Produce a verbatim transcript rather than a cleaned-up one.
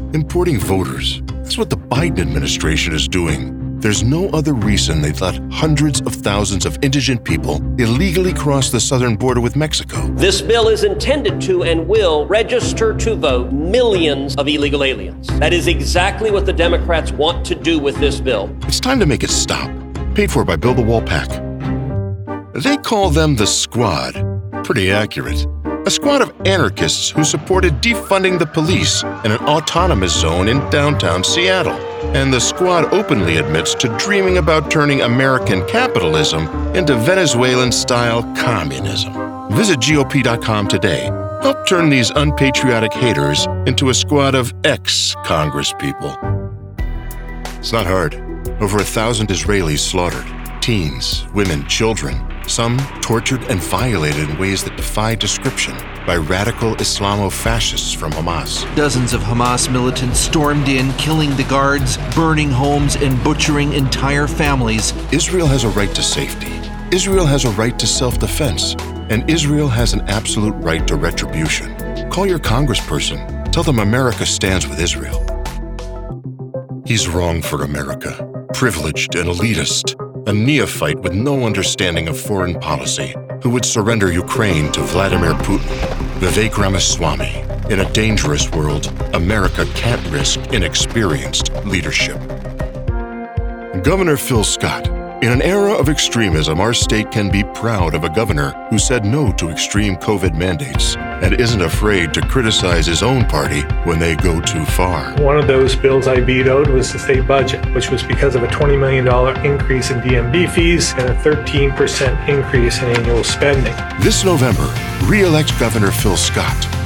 Importing voters. That's what the Biden administration is doing. There's no other reason they let hundreds of thousands of indigent people illegally cross the southern border with Mexico. This bill is intended to and will register to vote millions of illegal aliens. That is exactly what the Democrats want to do with this bill. It's time to make it stop. Paid for by Build the Wall PAC. They call them the Squad. Pretty accurate. A squad of anarchists who supported defunding the police in an autonomous zone in downtown Seattle. And the squad openly admits to dreaming about turning American capitalism into Venezuelan-style communism. Visit G O P dot com today. Help turn these unpatriotic haters into a squad of ex-congresspeople. It's not hard. Over a thousand Israelis slaughtered. Teens, women, children, some tortured and violated in ways that defy description by radical Islamo-fascists from Hamas. Dozens of Hamas militants stormed in, killing the guards, burning homes, and butchering entire families. Israel has a right to safety. Israel has a right to self-defense. And Israel has an absolute right to retribution. Call your congressperson. Tell them America stands with Israel. He's wrong for America. Privileged and elitist. A neophyte with no understanding of foreign policy, who would surrender Ukraine to Vladimir Putin. Vivek Ramaswamy. In a dangerous world, America can't risk inexperienced leadership. Governor Phil Scott. In an era of extremism, our state can be proud of a governor who said no to extreme COVID mandates and isn't afraid to criticize his own party when they go too far. One of those bills I vetoed was the state budget, which was because of a twenty million dollars increase in D M V fees and a thirteen percent increase in annual spending. This November, re-elect Governor Phil Scott.